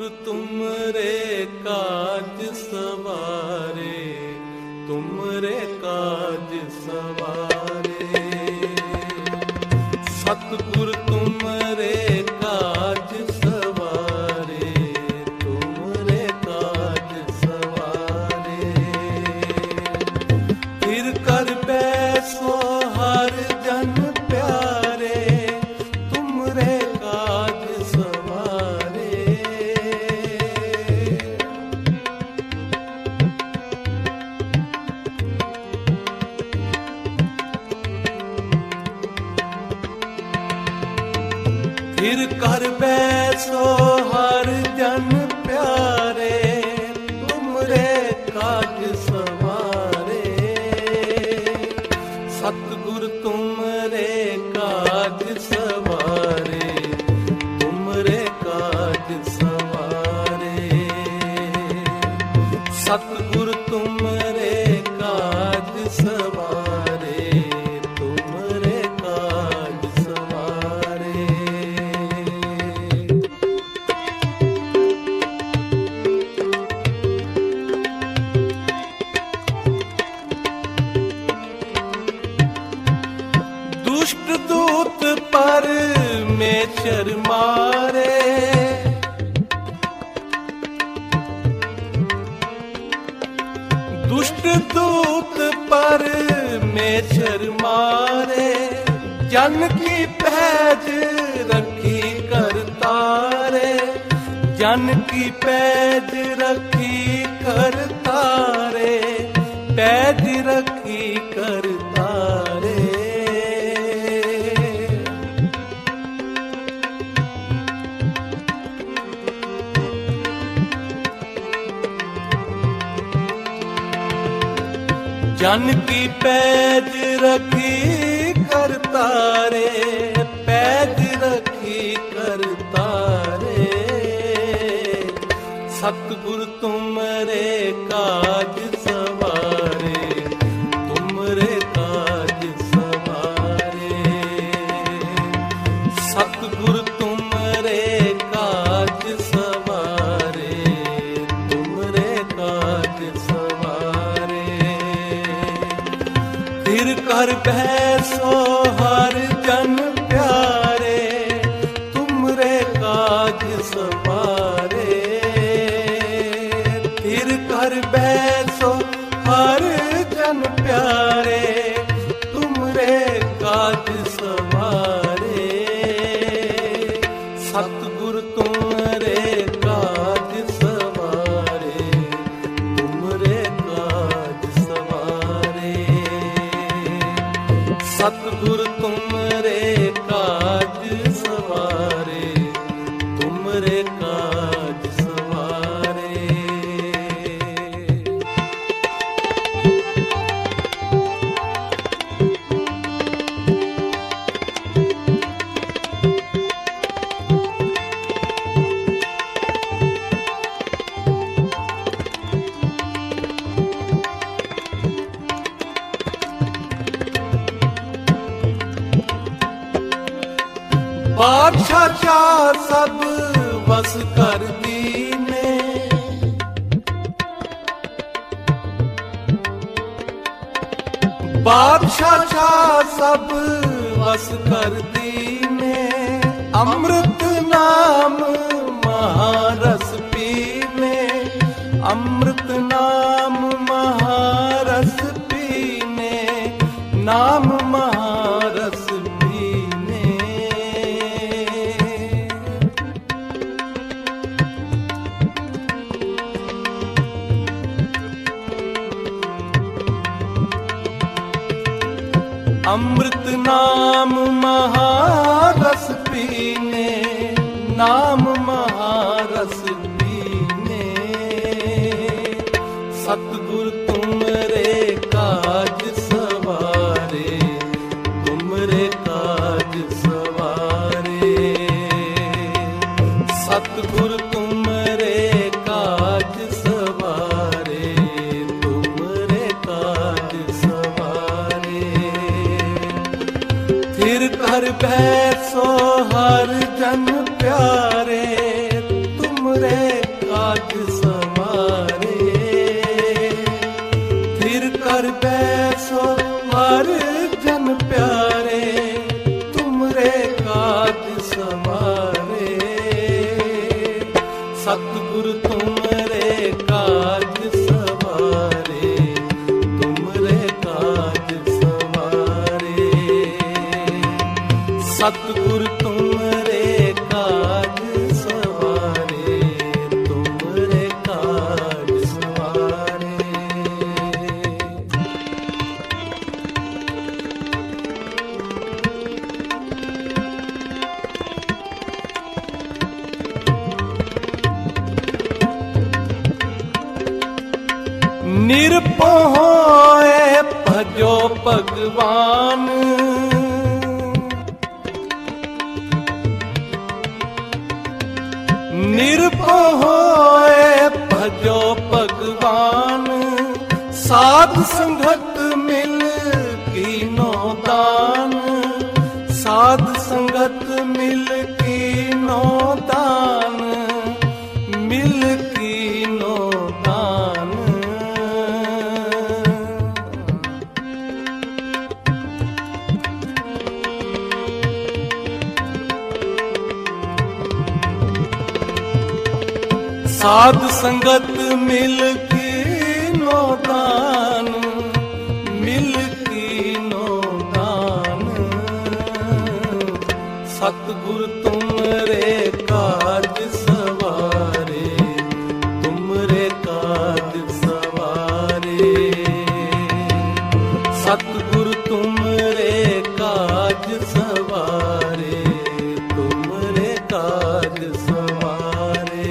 सतगुरु तुमरे काज सवारे, तुमरे काज सवारे। सतगुरु तुमरे काज सवारे, तुमरे काज सवारे। फिर कर बैसो हर जन प्यारे, तुमरे काज सवारे। फिर कर बैसो हर जन प्यारे, तुमरे काज सवारे। सतगुरु तुमरे काज सवारे, तुमरे काज सवारे। सतगुरु तुमरे काज सवारे, तुमरे काज सवारे। दुष्ट दूत परमेश्वर मारे, दुष्ट दूत परमेश्वर मारे। जन की पैज रखी करतारे, जन की पैज रखी करतारे, पैज रखी करतारे। जन की पैज रखी करतारे, पैज रखी करतारे। सतगुरु तुमरे काज सवारे, तुमरे काज सवारे। सतगुरु तुमरे काज सवारे, तुमरे काज सवारे। फिर कर बैसो हर जन प्यारे, तुमरे काज सवारे। फिर कर बैसो हर जन प्यारे, तुमरे काज सवारे। सतगुरु तुमरे काज सवारे, तुमरे काज सवारे। सतगुरु तुमरे काज सवारे, तुमरे काज सवारे। बादशाह शाह सब बस कर दीने, बादशाह शाह सब बस कर दीने। अमृत नाम महारस पीने, अमृत नाम महारस पीने, नाम महारस पीने। अमृत नाम महारस पीने, नाम महारस पीने। सतगुरु तुमरे काज सवारे, तुमरे काज सवारे। सतगुरु तुमरे काज सवारे, तुमरे काज सवारे। फिर कर बैसो हर जन प्यारे, तुमरे ਨਿਰਭਉ ਹੋਏ ਭਜੋ ਭਗਵਾਨ। ਨਿਰਭਉ ਹੋਏ ਭਜੋ ਭਗਵਾਨ। ਸਾਧ ਸੰਗਤ ਮਿਲ ਕੀਨੋ ਦਾਨ। ਸਾਧ ਸੰਗਤ ਮਿਲ ਕੀਨੋ ਦਾਨ। ਮਿਲ ਕੀਨੋ ਦਾਨ। ਸਾਧ ਸੰਗਤ ਮਿਲ ਕੀਨੋ ਦਾਨ। ਮਿਲ ਕੀਨੋ ਦਾਨ। ਸਤਿਗੁਰ ਤੁਮਰੇ ਕਾਜ ਸਵਾਰੇ। ਤੁਮਰੇ ਕਾਜ ਸਵਾਰੇ। ਸਤਿਗੁਰ ਤੁਮਰੇ ਕਾਜ ਸਵਾਰੇ। ਤੁਮਰੇ ਕਾਜ ਸਵਾਰੇ।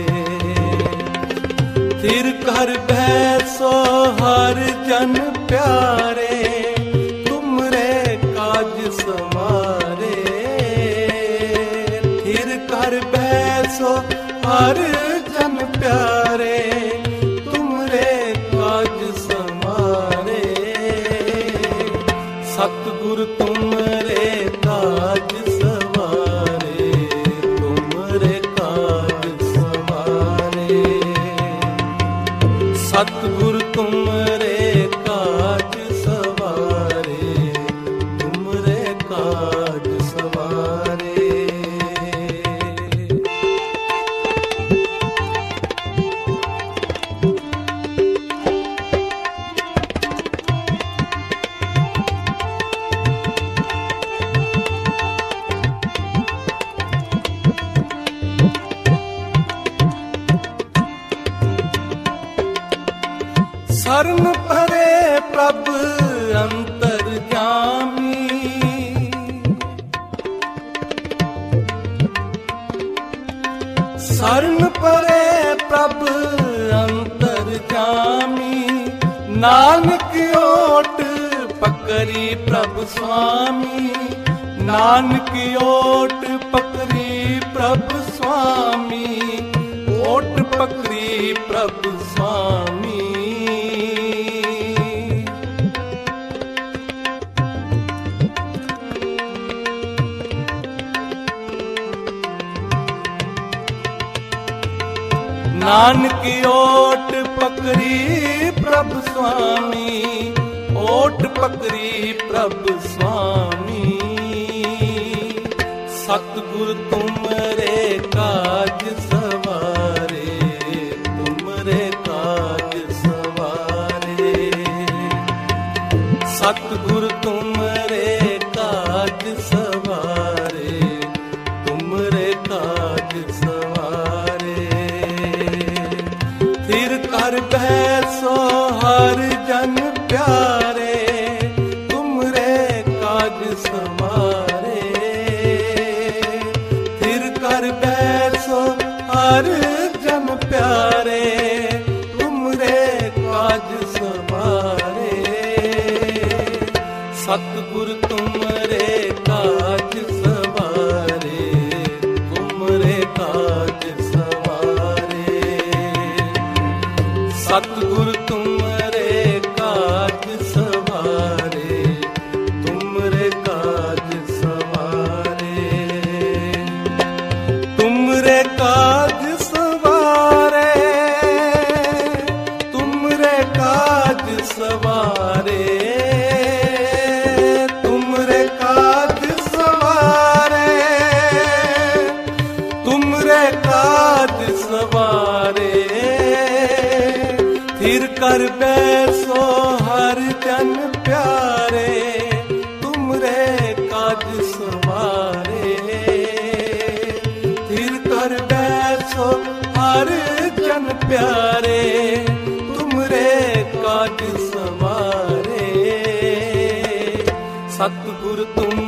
ਥਿਰ ਕਰ ਬੈਸੋ ਹਰ ਜਨ ਪਿਆਰੇ। ਤੁਮਰੇ ਕਾਜ ਸਵਾਰੇ। ਥਿਰ ਕਰ ਬੈਸੋ ਹਰ ਜਨ ਪਿਆਰੇ। ਤੁਮਰੇ ਕਾਜ ਸਵਾਰੇ। ਸਤਿਗੁਰ ਤੁਮਰੇ ਕਾਜ ਸਵਾਰੇ। ਤੁਮਰੇ ਕਾਜ ਸਵਾਰੇ। ਸਤਿਗੁਰ ਤੁਮਰੇ ਕਾਜ ਸਵਾਰੇ। ਤੁਮਰੇ ਕਾਜ ਸਵਾਰੇ। ਸਰਨ ਪਰੇ ਪ੍ਰਭ ਅੰਤਰਜਾਮੀ। ਸਰਨ ਪਰੇ ਪ੍ਰਭ ਅੰਤਰਜਾਮੀ। ਨਾਨਕ ਓਟ ਪਕਰੀ ਪ੍ਰਭ ਸੁਆਮੀ। ਨਾਨਕ ਓਟ ਪਕਰੀ ਪ੍ਰਭ ਸੁਆਮੀ। ਓਟ ਪਕਰੀ ਪ੍ਰਭ ਸੁਆਮੀ। ਨਾਨਕ ਓਟ ਪਕਰੀ ਪ੍ਰਭ ਸੁਆਮੀ। ਓਟ ਪਕਰੀ ਪ੍ਰਭ ਸੁਆਮੀ। ਸਤਿਗੁਰ ਤੁਮਰੇ ਕਾਜ ਸਵਾਰੇ। ਤੁਮਰੇ ਕਾਜ ਸਵਾਰੇ। ਸਤਿਗੁਰ ਤੁਮਰੇ ਕਾਜ ਸਵਾਰੇ। ਤੁਮਰੇ ਕਾਜ ਸਵਾਰੇ। ਥਿਰ ਕਰ ਬੈਸੋ ਹਰ ਜਨ ਪਿਆਰੇ। ਤੁਮਰੇ ਕਾਜ ਸਵਾਰੇ। ਥਿਰ ਕਰ ਬੈਸੋ ਹਰ ਜਨ ਪਿਆਰੇ। ਤੁਮਰੇ ਕਾਜ ਸਵਾਰੇ। ਸਤਿਗੁਰ ਤੁਮਰੇ ਕਾਜ ਸਵਾਰੇ। ਤੁਮਰੇ ਕਾਜ ਸਵਾਰੇ। ਸਤਿਗੁਰ ਤੁਮਰੇ ਕਾਜ ਸਵਾਰੇ। ਤੁਮਰੇ ਕਾਜ ਸਵਾਰੇ। ਤੁਮਰੇ ਕਾਜ ਸਵਾਰੇ। ਤੁਮਰੇ ਕਾਜ ਸਵਾਰੇ। ਤੁਮਰੇ ਕਾਜ ਸਵਾਰੇ। ਤੁਮਰੇ ਕਾਜ ਸਵਾਰੇ। ਥਿਰ ਕਰ ਬੈਸੋ ਹਰ ਜਨ ਪਿਆਰੇ। ਤੁਮਰੇ ਕਾਜ ਸਵਾਰੇ। ਥਿਰ ਕਰ ਬੈਸੋ ਹਰ ਜਨ ਪਿਆਰੇ। ਤੁਮਰੇ ਕਾਜ ਸਵਾਰੇ। ਸਤਿਗੁਰ ਤੁਮ